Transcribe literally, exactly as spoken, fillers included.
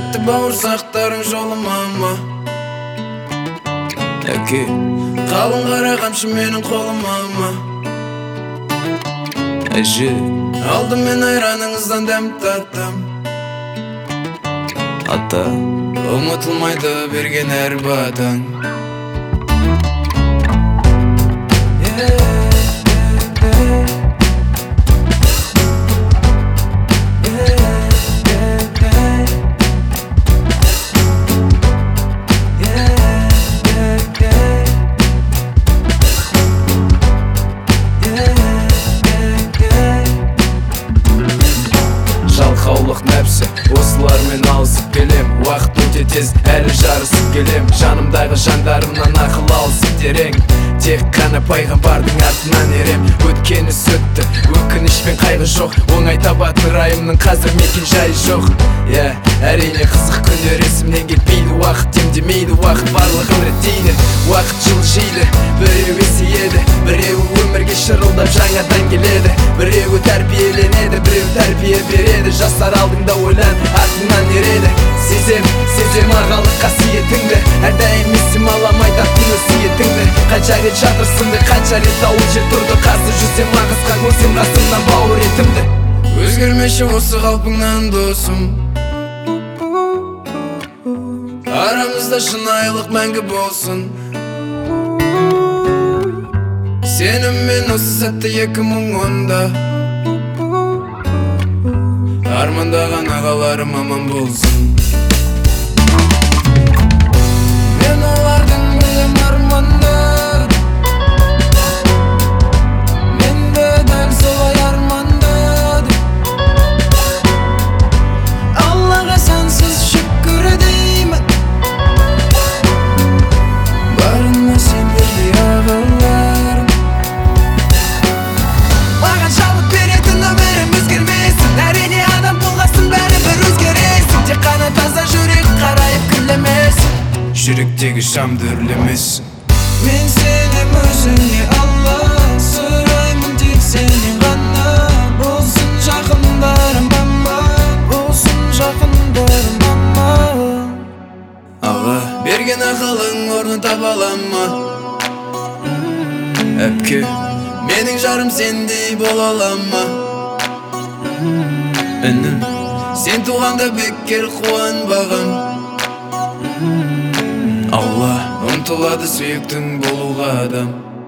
сәтті бауырсақтарың жолыма Әке, қалың қара қамшы менің қолыма Әже, алдым мен айраныңыздан дәм таттым Ата, ұмытылмайды берген әр батаң Жалқаулық нәпсі, осылармен алысып келем Уақыт өте тез, әлі жарысып келем Жанымдағы жандарымнан ақыл алысып терең Тек қана пайғамбардың артынан ерем Өткені сөтті, өкініш пен қайғы жоқ Оңай табатын райымның қазір мекен жайы жоқ Иә, әрине қызық күндер есімнен кетпейді Уақыт демдемейді, уақыт барлығын реттейді Уақыт жылжиды, біреу есейеді Біреуі өмірге шырылдап жаңадан келеді Біреуі тәрбиеленеді, біреу тәрбие береді Жастар алдыңда ойлан, артыңнан ереді Сезем, сезем ағалық қасиетіңді Әрдайым есім алам айтатын өсиетіңді Қанша рет жатырсынды, қанша рет ауыл жер тұрды Қарсы жүрсем ағысқа көрсем қасымнан бауыр етімді Өзгермеші осы қалпыңнан досым Арамызда шынайылық мәңгі болсын Сеніммен осы сәтті екі мың онда Армандаған ағаларым аман болсын Мен олардың білем арманды Мен де дәл солай армандадым Аллаға сансыз шүкір деймін Барыма сендердей ағаларым Маған жауап беретін өмірім өзгермесін Әрине адам болғасын бәрібір өзгересің Тек қана таза жүрек қарайып күлемесін Жүректегі шамды үрлемесін Мен сенем өзіңе Алла Сұраймын тек сенен ғана Болсын жақындарым мама Болсын жақындарым мама Аға, берген ақылың орнын таба алама Әпке, менің жарым сендей бола алама Інім, сен туғанда бекер қуанбағам Алла ұмтылады сүйіктің болуға адам